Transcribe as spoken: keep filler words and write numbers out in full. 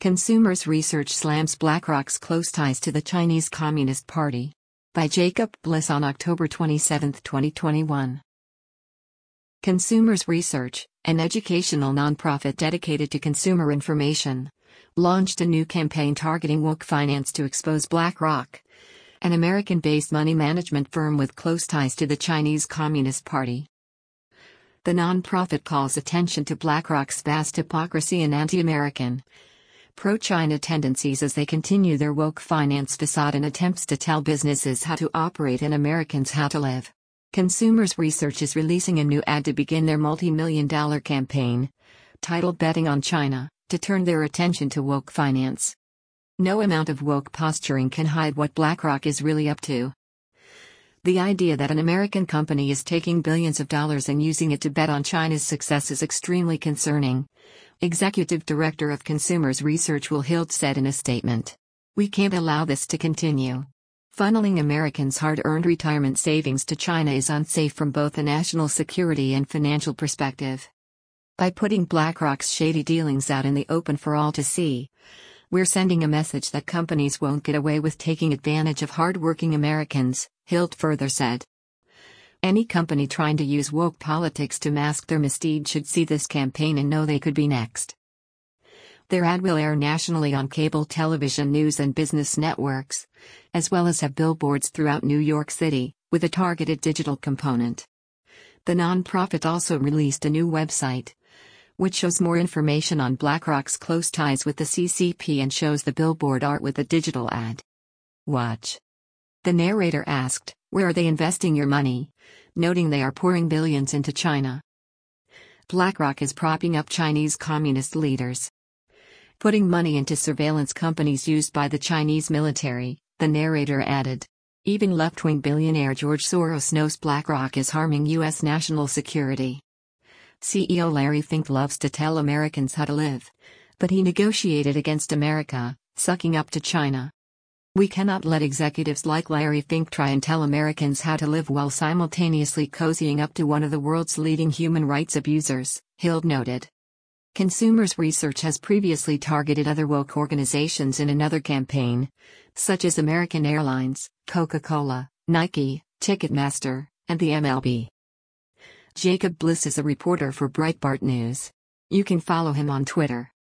Consumers Research slams BlackRock's close ties to the Chinese Communist Party. By Jacob Bliss on October twenty-seventh, twenty twenty-one. Consumers Research, an educational nonprofit dedicated to consumer information, launched a new campaign targeting woke finance to expose BlackRock, an American-based money management firm with close ties to the Chinese Communist Party. The nonprofit calls attention to BlackRock's vast hypocrisy and anti-American, pro-China tendencies as they continue their woke finance facade and attempts to tell businesses how to operate and Americans how to live. Consumers Research is releasing a new ad to begin their multi-million dollar campaign, titled Betting on China, to turn their attention to woke finance. No amount of woke posturing can hide what BlackRock is really up to. The idea that an American company is taking billions of dollars and using it to bet on China's success is extremely concerning, Executive Director of Consumers Research Will Hild said in a statement. We can't allow this to continue. Funneling Americans' hard-earned retirement savings to China is unsafe from both a national security and financial perspective. By putting BlackRock's shady dealings out in the open for all to see, we're sending a message that companies won't get away with taking advantage of hard-working Americans, Hild further said. Any company trying to use woke politics to mask their misdeed should see this campaign and know they could be next. Their ad will air nationally on cable television news and business networks, as well as have billboards throughout New York City, with a targeted digital component. The nonprofit also released a new website, which shows more information on BlackRock's close ties with the C C P and shows the billboard art with a digital ad. Watch. The narrator asked, "Where are they investing your money?" noting they are pouring billions into China. BlackRock is propping up Chinese communist leaders, putting money into surveillance companies used by the Chinese military, the narrator added. Even left-wing billionaire George Soros knows BlackRock is harming U S national security. C E O Larry Fink loves to tell Americans how to live, but he negotiated against America, sucking up to China. We cannot let executives like Larry Fink try and tell Americans how to live while simultaneously cozying up to one of the world's leading human rights abusers, Hild noted. Consumers Research has previously targeted other woke organizations in another campaign, such as American Airlines, Coca-Cola, Nike, Ticketmaster, and the M L B. Jacob Bliss is a reporter for Breitbart News. You can follow him on Twitter.